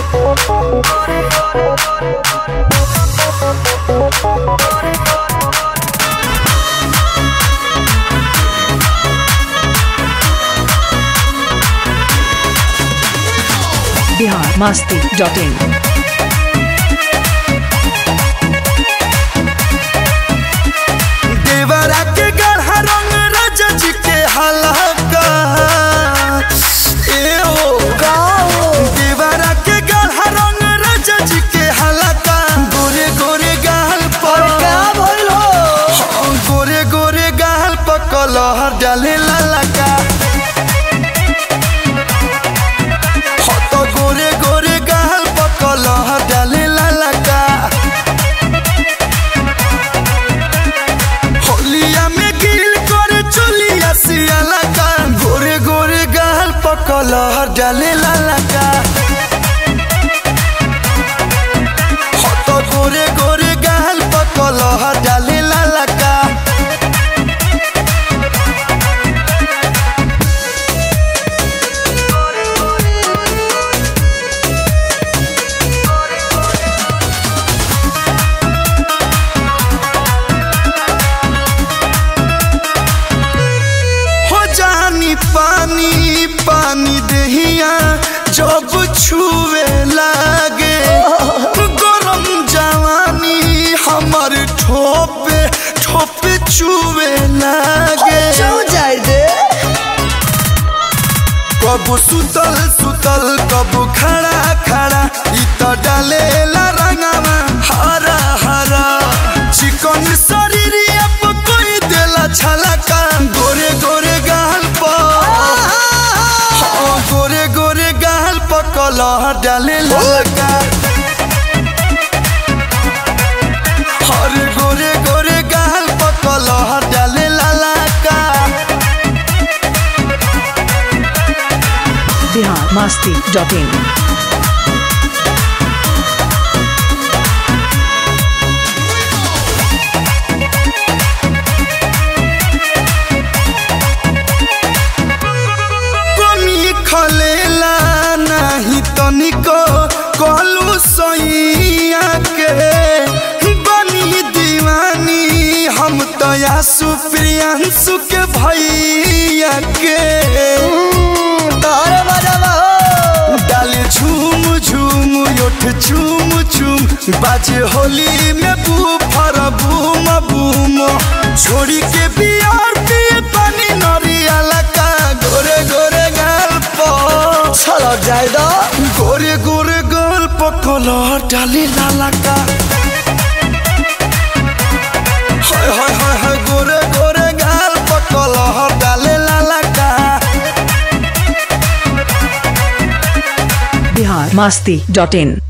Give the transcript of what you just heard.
biharmasti.in देवरा के गढ़ा रंग राजा जी के हल्का देवरा के गढ़ा रंग राजा जी के हल्का गोरे गोरे गाल पर गोरे गोरे गाल पर कलहर डाले ललका गोरे गोरे गाल पर कलहर डाले ललका होलिया में गिल करे चुलिया सियाला का गोरे गोरे गाल पर कलहर डाले ललका गोरे गोरे गाल पर कलहर डाले ललका पानी पानी दहिया जब छुए लागे गरम जवानी हमर ठोपे ठोपे छुए लागे कब सुतल सुतल कब खड़ा खड़ा इ त डालेला रंगवा हरा हरा चिकन शरीरिया पर कोई देला छलका गोरे गोरे गाल गोरे गोरे गाल पर कलहर डाले ललका हर गोरे गोरे गाल पर कलहर डाले ललका biharmasti.in खलेला नहीं तनिको कहलू सैया के बनी दीवानी हम तो आसु प्रियांशु के भैया के डाले झूम झूम ओठ झूम झूम बाजे होली में बूफर बूम बूम छोड़ी के बियार पिए पानी नरियाला का गोरे गोरे गाल पर जायदा गोरे गोरे गाल पर कलहर डाले ललका हाय हाय हाय हाय गोरे गोरे गाल पर कलहर डाले ललका biharmasti.in